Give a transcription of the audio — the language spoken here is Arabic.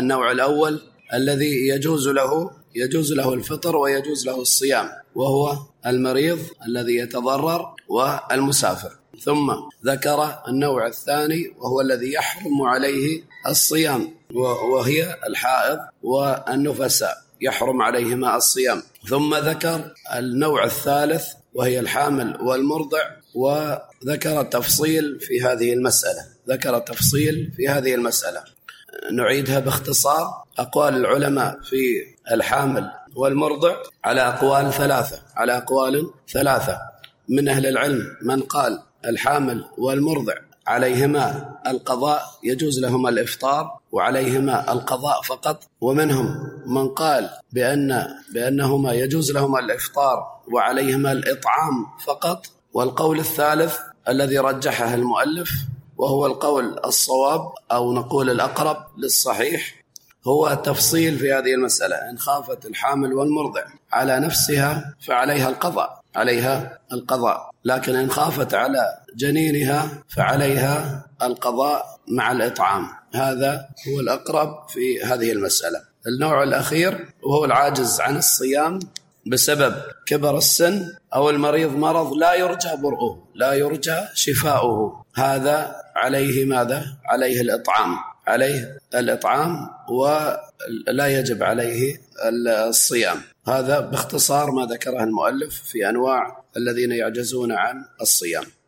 النوع الأول الذي يجوز له الفطر ويجوز له الصيام، وهو المريض الذي يتضرر والمسافر. ثم ذكر النوع الثاني وهو الذي يحرم عليه الصيام، وهي الحائض والنفساء يحرم عليهما الصيام. ثم ذكر النوع الثالث وهي الحامل والمرضع، وذكر التفصيل في هذه المسألة. نعيدها باختصار. أقوال العلماء في الحامل والمرضع على أقوال ثلاثة من أهل العلم من قال الحامل والمرضع عليهما القضاء، يجوز لهما الإفطار وعليهما القضاء فقط، ومنهم من قال بأنهما يجوز لهما الإفطار وعليهما الإطعام فقط. والقول الثالث الذي رجحه المؤلف وهو القول الصواب أو نقول الأقرب للصحيح، هو التفصيل في هذه المسألة. إن خافت الحامل والمرضع على نفسها فعليها القضاء، لكن إن خافت على جنينها فعليها القضاء مع الإطعام. هذا هو الأقرب في هذه المسألة. النوع الأخير وهو العاجز عن الصيام بسبب كبر السن أو المريض مرض لا يرجى برؤه، لا يرجى شفاؤه، هذا عليه ماذا؟ عليه الإطعام ولا يجب عليه الصيام. هذا باختصار ما ذكره المؤلف في أنواع الذين يعجزون عن الصيام.